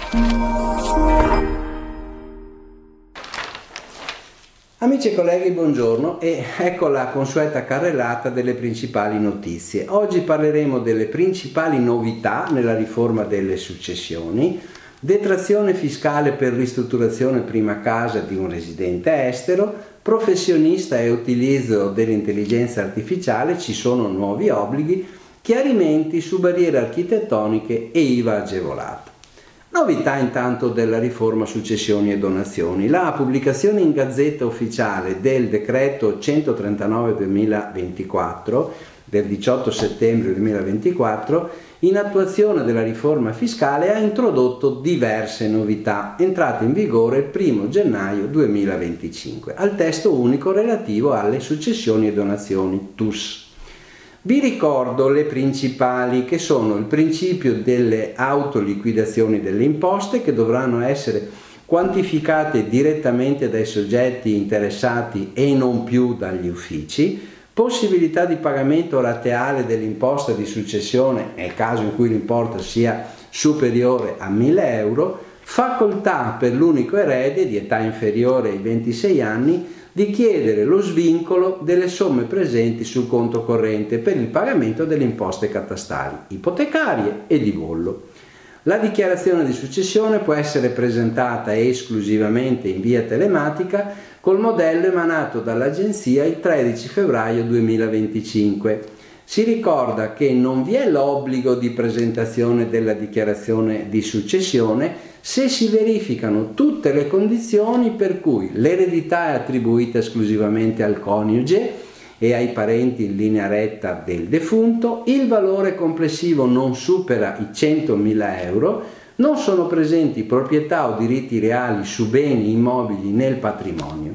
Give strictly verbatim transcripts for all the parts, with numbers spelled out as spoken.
Amici e colleghi, buongiorno e ecco la consueta carrellata delle principali notizie. Oggi parleremo delle principali novità nella riforma delle successioni, detrazione fiscale per ristrutturazione prima casa di un residente estero, professionista e utilizzo dell'intelligenza artificiale, ci sono nuovi obblighi, chiarimenti su barriere architettoniche e I V A agevolata. Novità intanto della riforma successioni e donazioni. La pubblicazione in Gazzetta Ufficiale del decreto centotrentanove duemilaventiquattro del diciotto settembre duemilaventiquattro, in attuazione della riforma fiscale, ha introdotto diverse novità, entrate in vigore il primo gennaio duemilaventicinque, al testo unico relativo alle successioni e donazioni T U S. Vi ricordo le principali, che sono il principio delle autoliquidazioni delle imposte, che dovranno essere quantificate direttamente dai soggetti interessati e non più dagli uffici, possibilità di pagamento rateale dell'imposta di successione nel caso in cui l'importo sia superiore a mille euro, facoltà per l'unico erede di età inferiore ai ventisei anni di chiedere lo svincolo delle somme presenti sul conto corrente per il pagamento delle imposte catastali, ipotecarie e di bollo. La dichiarazione di successione può essere presentata esclusivamente in via telematica col modello emanato dall'Agenzia il tredici febbraio duemilaventicinque. Si ricorda che non vi è l'obbligo di presentazione della dichiarazione di successione se si verificano tutte le condizioni per cui l'eredità è attribuita esclusivamente al coniuge e ai parenti in linea retta del defunto, il valore complessivo non supera i centomila euro, non sono presenti proprietà o diritti reali su beni immobili nel patrimonio.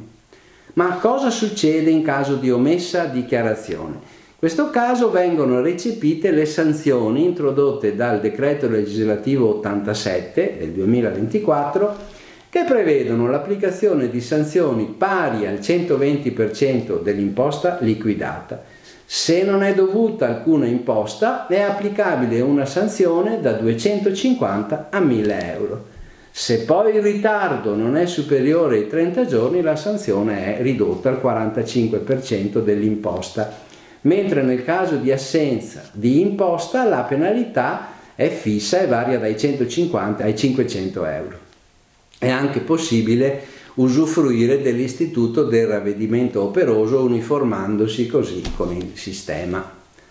Ma cosa succede in caso di omessa dichiarazione? In questo caso vengono recepite le sanzioni introdotte dal decreto legislativo ottantasette del duemilaventiquattro, che prevedono l'applicazione di sanzioni pari al centoventi per cento dell'imposta liquidata. Se non è dovuta alcuna imposta, è applicabile una sanzione da duecentocinquanta a mille euro. Se poi il ritardo non è superiore ai trenta giorni, la sanzione è ridotta al quarantacinque per cento dell'imposta, mentre nel caso di assenza di imposta la penalità è fissa e varia dai centocinquanta ai cinquecento euro. È anche possibile usufruire dell'istituto del ravvedimento operoso, uniformandosi così con il sistema.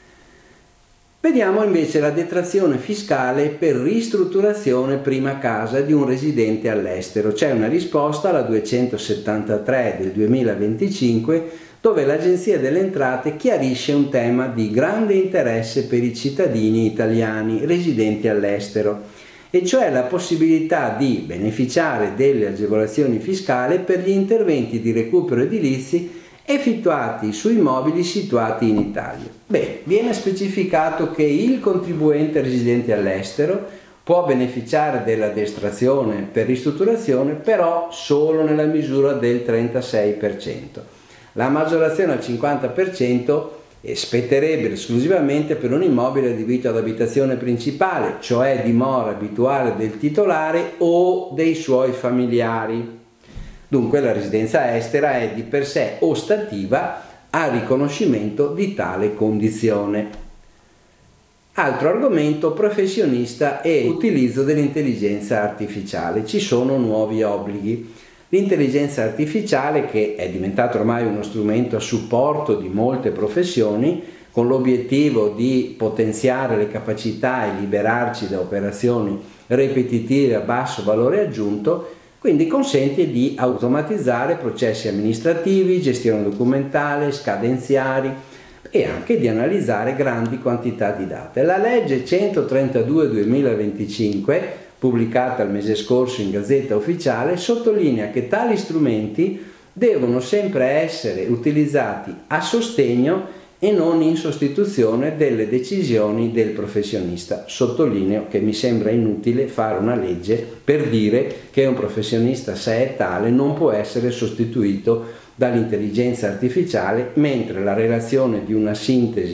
Vediamo invece la detrazione fiscale per ristrutturazione prima casa di un residente all'estero. C'è una risposta alla duecentosettantatré del duemilaventicinque, dove l'Agenzia delle Entrate chiarisce un tema di grande interesse per i cittadini italiani residenti all'estero, e cioè la possibilità di beneficiare delle agevolazioni fiscali per gli interventi di recupero edilizi effettuati su immobili situati in Italia. Bene, viene specificato che il contribuente residente all'estero può beneficiare della detrazione per ristrutturazione, però solo nella misura del trentasei per cento. La maggiorazione al cinquanta per cento spetterebbe esclusivamente per un immobile adibito ad abitazione principale, cioè dimora abituale del titolare o dei suoi familiari. Dunque la residenza estera è di per sé ostativa al riconoscimento di tale condizione. Altro argomento: professionista e utilizzo dell'intelligenza artificiale. Ci sono nuovi obblighi. L'intelligenza artificiale, che è diventato ormai uno strumento a supporto di molte professioni, con l'obiettivo di potenziare le capacità e liberarci da operazioni ripetitive a basso valore aggiunto, quindi consente di automatizzare processi amministrativi, gestione documentale, scadenziari e anche di analizzare grandi quantità di dati. La legge centotrentadue duemilaventicinque, pubblicata il mese scorso in Gazzetta Ufficiale, sottolinea che tali strumenti devono sempre essere utilizzati a sostegno e non in sostituzione delle decisioni del professionista. Sottolineo che mi sembra inutile fare una legge per dire che un professionista, se è tale, non può essere sostituito dall'intelligenza artificiale, mentre la relazione di una sintesi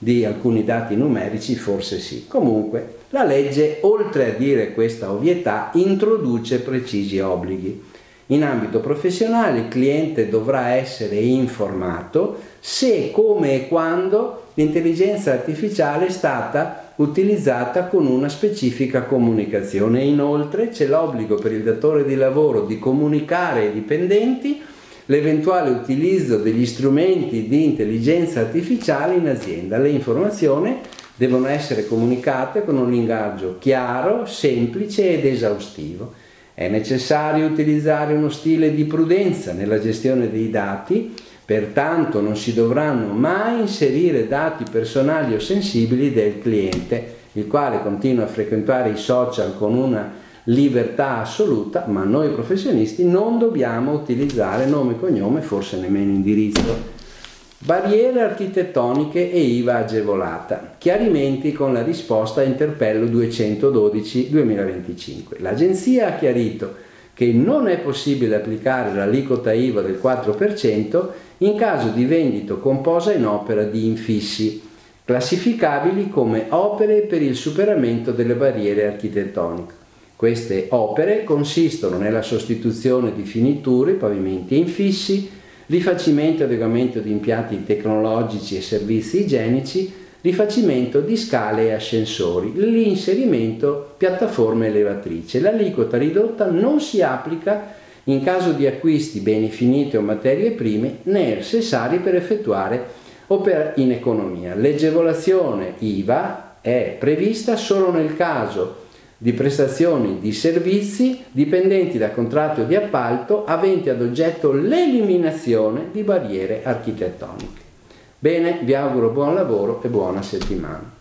di alcuni dati numerici forse sì. Comunque la legge, oltre a dire questa ovvietà, introduce precisi obblighi. In ambito professionale il cliente dovrà essere informato se, come e quando l'intelligenza artificiale è stata utilizzata con una specifica comunicazione. Inoltre c'è l'obbligo per il datore di lavoro di comunicare ai dipendenti l'eventuale utilizzo degli strumenti di intelligenza artificiale in azienda. Le informazioni devono essere comunicate con un linguaggio chiaro, semplice ed esaustivo. È necessario utilizzare uno stile di prudenza nella gestione dei dati, pertanto non si dovranno mai inserire dati personali o sensibili del cliente, il quale continua a frequentare i social con una libertà assoluta, ma noi professionisti non dobbiamo utilizzare nome e cognome, forse nemmeno indirizzo. Barriere architettoniche e I V A agevolata. Chiarimenti con la risposta a interpello duecentododici duemilaventicinque. L'agenzia ha chiarito che non è possibile applicare l'aliquota I V A del quattro per cento in caso di vendita composta in opera di infissi, classificabili come opere per il superamento delle barriere architettoniche. Queste opere consistono nella sostituzione di finiture, pavimenti e infissi, rifacimento e adeguamento di impianti tecnologici e servizi igienici, rifacimento di scale e ascensori, l'inserimento piattaforme elevatrici. L'aliquota ridotta non si applica in caso di acquisti beni finiti o materie prime necessari per effettuare opere in economia. L'agevolazione I V A è prevista solo nel caso di prestazioni di servizi dipendenti da contratto di appalto aventi ad oggetto l'eliminazione di barriere architettoniche. Bene, vi auguro buon lavoro e buona settimana.